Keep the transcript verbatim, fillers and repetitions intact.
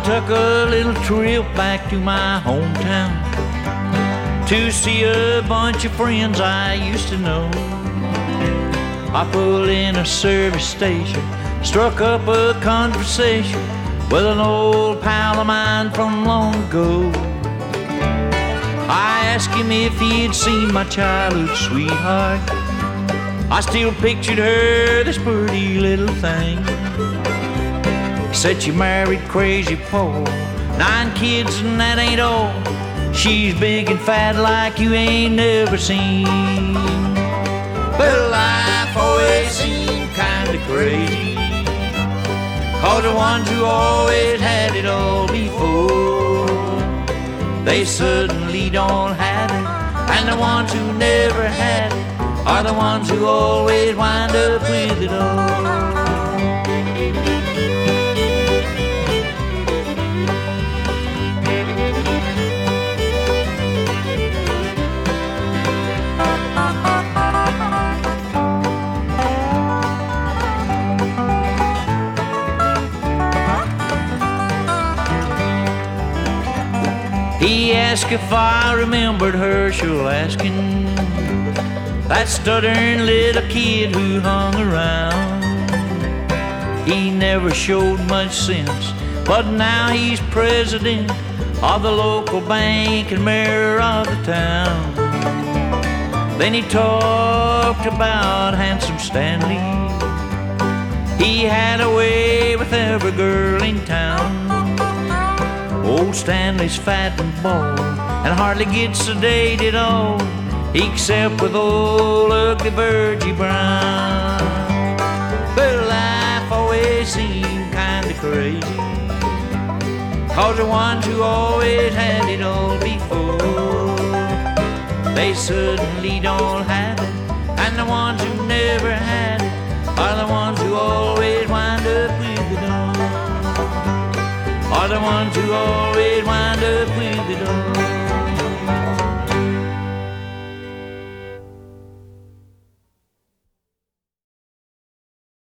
took a little trip back to my hometown to see a bunch of friends I used to know. I pulled in a service station, struck up a conversation with an old pal of mine from long ago. I asked him if he'd seen my childhood sweetheart. I still pictured her, this pretty little thing. He said she married crazy Paul, nine kids and that ain't all. She's big and fat like you ain't never seen. But life always seemed kinda crazy, 'cause the ones who always had it all before, they suddenly don't have it. And the ones who never had it are the ones who always wind up with it all. He asked if I remembered Herschel Askin, that stuttering little kid who hung around. He never showed much sense, but now he's president of the local bank and mayor of the town. Then he talked about Handsome Stanley. He had a way with every girl in town. Old Stanley's fat and bald and hardly gets a date at all, except with old ugly Virgie Brown. But life always seemed kinda crazy, 'cause the ones who always had it all before, they suddenly don't have it. And the ones who never had it are the ones who always wind up with it all. Are the ones who always wind up with it all.